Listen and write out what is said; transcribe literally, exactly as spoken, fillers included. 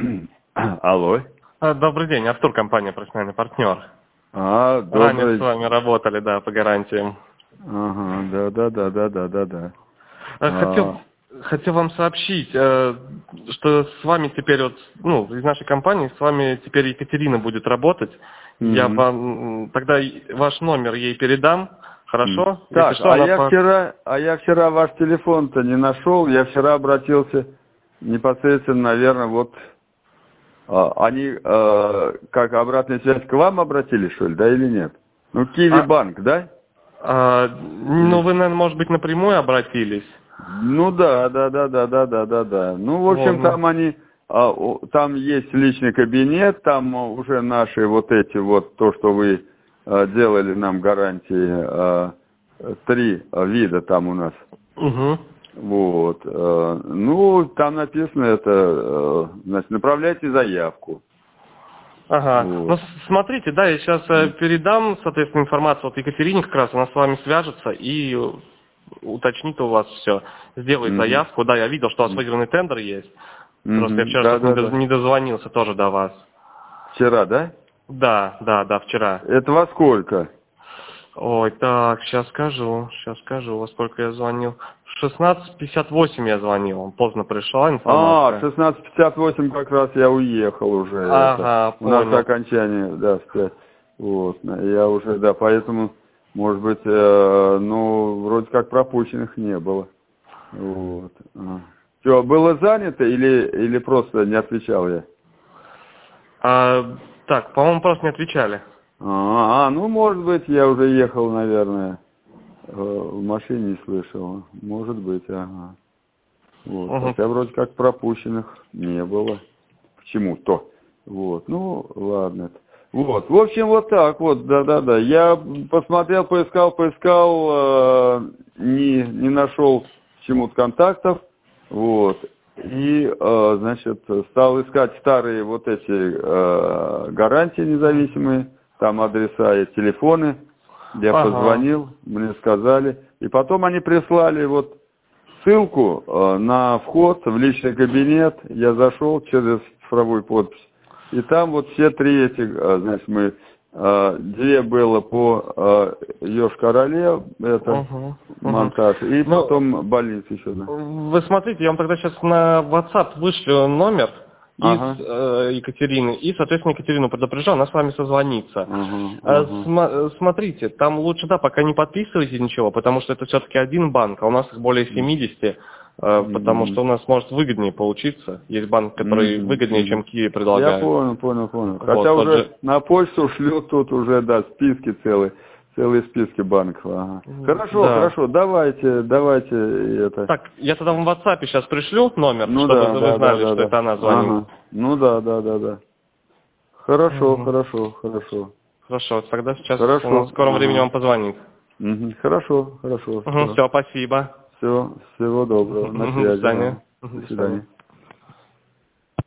Алло. А, Добрый день, Артур, компания «Профессиональный партнер». А, добрый. Ранее с вами работали, да, по гарантиям. Ага, да, да, да, да, да, да, да. А, Хотел, хотел вам сообщить, э, что с вами теперь вот, ну, из нашей компании с вами теперь Екатерина будет работать. Я Мгм. вам м, тогда и- ваш номер ей передам, хорошо? Если Так, что, а она я по- вчера, а я вчера ваш телефон-то не нашел. Я вчера обратился непосредственно, наверное, вот а, они а, как обратная связь к вам обратились, что ли, да или нет? Ну, Киви А, банк, да? а, ну, вы, наверное, может быть, напрямую обратились. Ну да, да, да, да, да, да, да, да. Ну, в общем, Вот. там они, а, о, там есть личный кабинет, там а, уже наши вот эти вот, то, что вы а, делали нам гарантии, а, три а, вида там у нас. Угу. Вот. а, ну, там написано это, а, значит, направляйте заявку. Ага. Ну, Вот. с- смотрите, да, я сейчас передам, соответственно, информацию от Екатерине, как раз она с вами свяжется и э, уточнит у вас все. Сделает Мгм. заявку. Да, я видел, что у вас Мгм. выигранный тендер есть. Просто я Мгм. вчера Да, что-то не, да, доз- да. не дозвонился тоже до вас. Вчера, да? Да, да, да, вчера. Это во сколько? Ой, так, сейчас скажу, сейчас скажу, во сколько я звонил. В шестнадцать пятьдесят восемь я звонил, поздно пришла А, в информация. шестнадцать пятьдесят восемь как раз я уехал уже. Это. Ага, У нас понял. окончание, да, в пять. Вот. Я уже, да, поэтому, может быть, э, ну, вроде как пропущенных не было. Вот. Что, было занято или, или просто не отвечал я? А, так, по-моему, просто не отвечали. А, а, ну, может быть, я уже ехал, наверное, э, в машине не слышал. Может быть, ага. Вот. Угу. Хотя вроде как пропущенных не было. Почему-то. Вот. Ну, ладно. Вот. В общем, вот так вот, да-да-да. Я посмотрел, поискал, поискал, э, не, не нашел почему-то контактов. Вот. И, э, значит, стал искать старые вот эти э, гарантии независимые, там адреса и телефоны. Я Ага. позвонил, мне сказали. И потом они прислали вот ссылку э, на вход в личный кабинет. Я зашел через цифровую подпись. И там вот все три эти, э, значит, мы, э, две было по э, Йошкар-Оле, это Угу. Угу. монтаж, и Ну, потом больница еще, да. вы смотрите, я вам тогда сейчас на WhatsApp вышлю номер из Ага, э, Екатерины, и, соответственно, Екатерину предупрежу, она с вами созвонится. ага, Э, ага. сма- э, смотрите, там лучше, да, пока не подписывайте ничего, потому что это все-таки один банк, а у нас их более семидесяти, э, потому Мгм. что у нас может выгоднее получиться. Есть банк, который Мгм, выгоднее, чем мгм. Киви Я предлагает. понял, понял, понял. Вот, Хотя тот уже же. на почту шлют тут уже, да, списки целые, целые списки банков. Ага. Хорошо, Да. хорошо, давайте, давайте это. Так, я тогда вам в WhatsApp сейчас пришлю номер, Ну чтобы да, вы да, да, знали, да, что да. это она звонит. Ага. Ну да, да, да, да. Хорошо, Мгм. хорошо, хорошо. Хорошо, тогда сейчас он в Хорошо. скором времени Ага. вам позвонит. Мгм. Хорошо, хорошо, все. Все, спасибо. Все, всего доброго. На Мгм, до связи. свидания. Ага. До Мгм, до свидания. свидания.